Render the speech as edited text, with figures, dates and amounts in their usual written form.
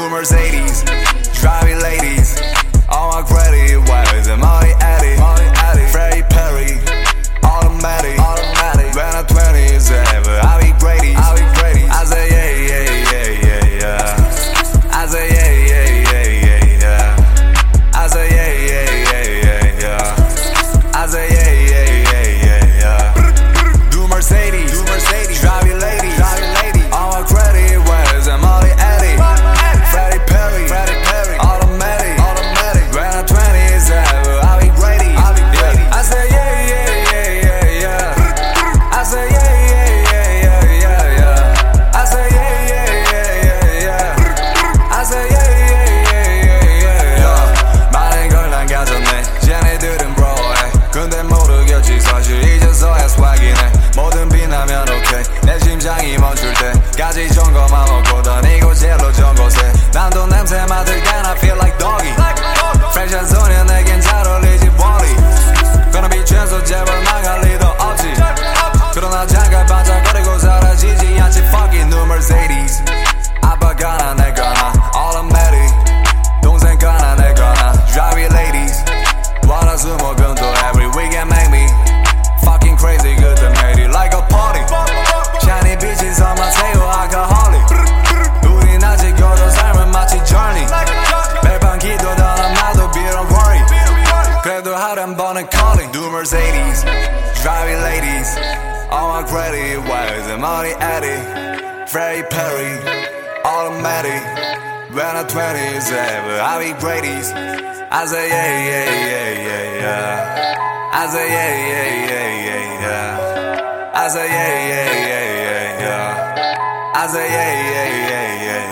New Mercedes, driving ladies. All my credit wires and Molly Addy, Freddie Perry, automatic. When I'm 27, I'll be Grady. I say yeah, yeah, yeah, yeah, yeah. I say yeah, yeah, yeah, yeah, yeah. I say yeah, yeah, yeah, yeah, yeah. I say yeah, yeah, yeah, yeah, yeah. Do Mercedes, driving ladies. All my credit wires and Molly Addy, Freddie Perry, automatic. When I'm 27, I'll be Grady. I say yeah, yeah, yeah, yeah, yeah. I say yeah, yeah, yeah, yeah, yeah, yeah. I say yeah, yeah, yeah, yeah, yeah. I say yeah, yeah, yeah, yeah, yeah. 많은 걸 남겨졌네. 쟤네들은 bro해. 근데 모르겠지 사실 이제서야 swag이네. 뭐든 빛나면 오케이. 내 심장이 멈출 때까지 점검만 먹고 다니고 제일로 좋은 곳에 난도 냄새 맡을 땐 I feel like doggy. 패션 소녀 내겐 잘 어울리지 body. 그런 빛에서 제발 나갈 리도 없지. 그러나 잠깐 반짝거리고 사라지지 않지. Fucking new Mercedes. 아빠가 나 내거나 automatic. 동생가 나 내거나 driving ladies. 월화수목금토 every weekend make me fucking crazy. 그때 made it like a party. Shiny beaches on my table alcoholic. 우린 아직 여러 삶은 마치 journey. 매일 밤 기도던 나도 be don't worry. 그래도 하루 한 번은 calling. New Mercedes, driving ladies. All my credit wires and Molly Addy, Freddie Perry, automatic. When I'm 27, I'll be Grady's. I say yeah, yeah, yeah, yeah, yeah. I say yeah, yeah, yeah, yeah, yeah. I say yeah, yeah, yeah, yeah, yeah. I say yeah, yeah, yeah, yeah.